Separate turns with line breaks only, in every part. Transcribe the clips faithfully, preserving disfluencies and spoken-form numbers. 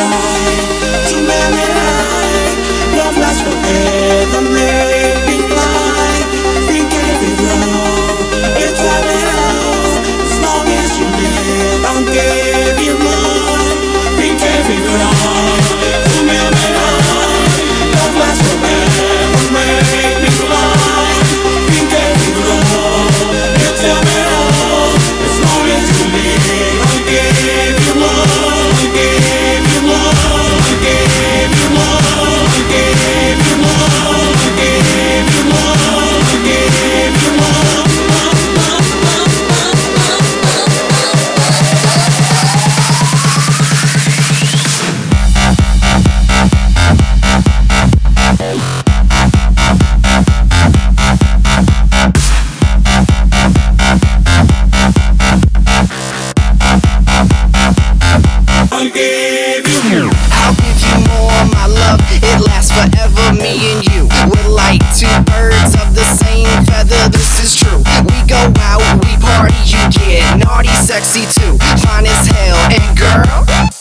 Sexy too, fine as hell, and girl,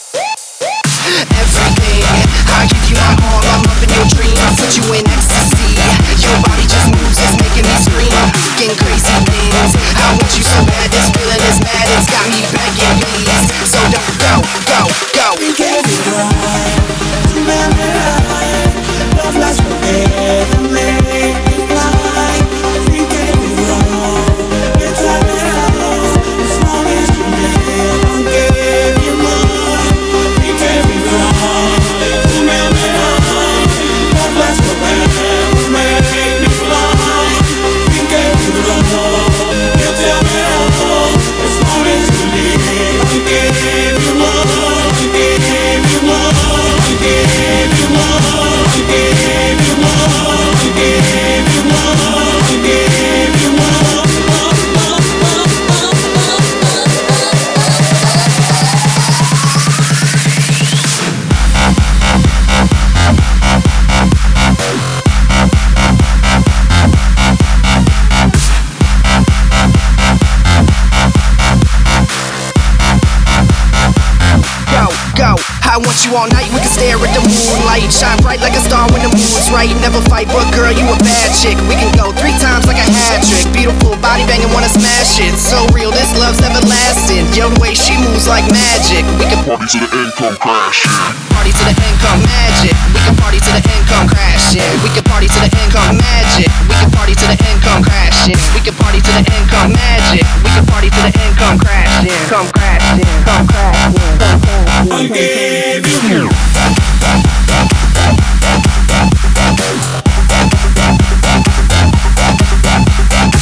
everything. I give you my all, I'm up in your dream, I put you in ecstasy. Your body just moves, it's making me scream. I'm thinking crazy things. I want you so bad, this feeling is mad, it's got me begging, please. So don't go, go, go.
We can't be right, remember I love lasts forever, make me fly. We can't be wrong, it's all around. As long as you live, I'll give you more. We can't be wrong, remember I love lasts forever, make me fly. We can't be wrong, it's all around. As long as you live, I'll give you more. I'll give you more. I'll give you more. I'll give you more. I'll give you more. I'll give you more.
Go, go, I want you all night, we can stare at the moonlight. Shine bright like a star when the moon's right. Never fight, but girl, you a bad chick. We can go three times like a hat trick. Beautiful body banging, wanna smash it. So real, this love's everlasting. Yo, the way she moves like magic. We can
Party to the end, come crashing.
party to the end, come magic. We can party to the end, come crashing. We can party to the end, come magic. We can party to the end, come crashing. We can party to the end, come magic. We can party to the end, come crashing. Come crashing, come crashing.